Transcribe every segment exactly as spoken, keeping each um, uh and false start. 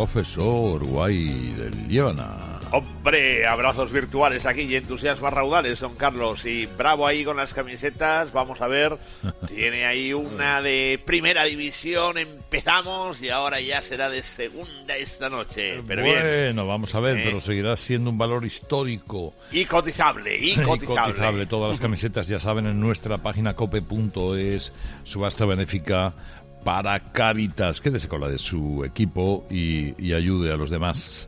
profesor Guay del Líbana. Hombre, abrazos virtuales aquí y entusiasmas raudales, don Carlos. Y bravo ahí con las camisetas. Vamos a ver, tiene ahí una de primera división. Empezamos y ahora ya será de segunda esta noche. Pero bueno, bien. vamos a ver, ¿Eh? pero seguirá siendo un valor histórico. Y cotizable, y cotizable. Y cotizable. Todas las camisetas, ya saben, en nuestra página cope punto es, subasta benéfica para Cáritas. Quédese con la de su equipo y, y ayude a los demás.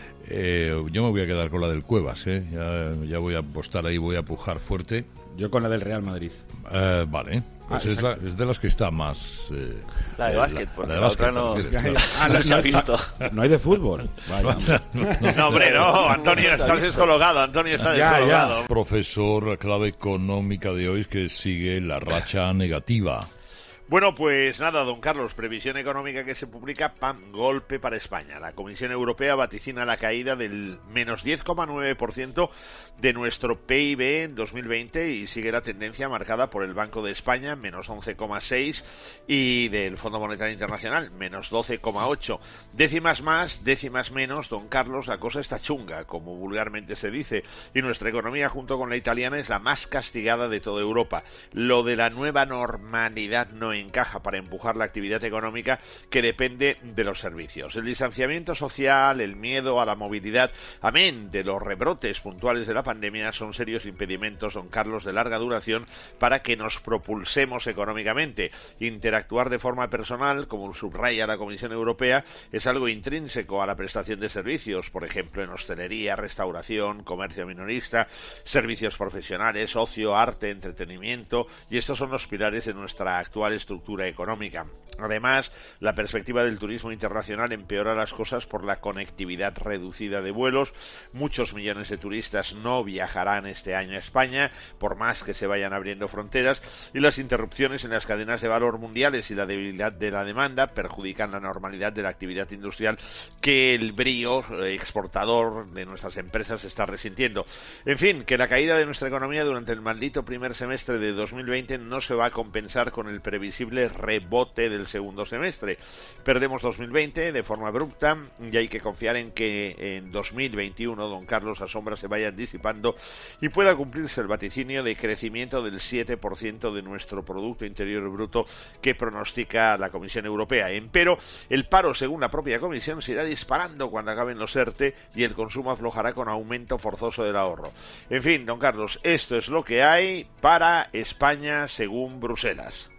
Eh, yo me voy a quedar con la del Cuevas, ¿eh? ya, ya voy a apostar ahí, voy a pujar fuerte. Yo con la del Real Madrid. Eh, vale, pues ah, es, la, es de las que está más... Eh, la de eh, básquet, la, porque la de la básquet, otra no, claro. Ah, no, se ha visto. No hay de fútbol. Vaya, No, hombre, no, Antonio, estás descolocado, Antonio está Ya, descolocado. ya. Profesor, la clave económica de hoy es que sigue la racha negativa. Bueno, pues nada, don Carlos, previsión económica que se publica, pam, golpe para España. La Comisión Europea vaticina la caída del menos diez coma nueve por ciento de nuestro P I B en dos mil veinte y sigue la tendencia marcada por el Banco de España, menos once coma seis, y del Fondo Monetario Internacional, menos doce coma ocho. Décimas más, décimas menos, don Carlos, la cosa está chunga, como vulgarmente se dice, y nuestra economía, junto con la italiana, es la más castigada de toda Europa. Lo de la nueva normalidad no encaja para empujar la actividad económica, que depende de los servicios. El distanciamiento social, el miedo a la movilidad, amén de los rebrotes puntuales de la pandemia, son serios impedimentos, don Carlos, de larga duración para que nos propulsemos económicamente. Interactuar de forma personal, como subraya la Comisión Europea, es algo intrínseco a la prestación de servicios, por ejemplo, en hostelería, restauración, comercio minorista, servicios profesionales, ocio, arte, entretenimiento, y estos son los pilares de nuestra actual estructura económica. Además, la perspectiva del turismo internacional empeora las cosas por la conectividad reducida de vuelos. Muchos millones de turistas no viajarán este año a España, por más que se vayan abriendo fronteras, y las interrupciones en las cadenas de valor mundiales y la debilidad de la demanda perjudican la normalidad de la actividad industrial, que el brío exportador de nuestras empresas está resintiendo. En fin, que la caída de nuestra economía durante el maldito primer semestre de dos mil veinte no se va a compensar con el previsible rebote del segundo semestre. Perdemos dos mil veinte de forma abrupta y hay que confiar en que en dos mil veintiuno, don Carlos, las sombras se vayan disipando y pueda cumplirse el vaticinio de crecimiento del siete por ciento de nuestro Producto Interior Bruto que pronostica la Comisión Europea. Empero, el paro, según la propia Comisión, se irá disparando cuando acaben los ERTE y el consumo aflojará con aumento forzoso del ahorro. En fin, don Carlos, esto es lo que hay para España según Bruselas.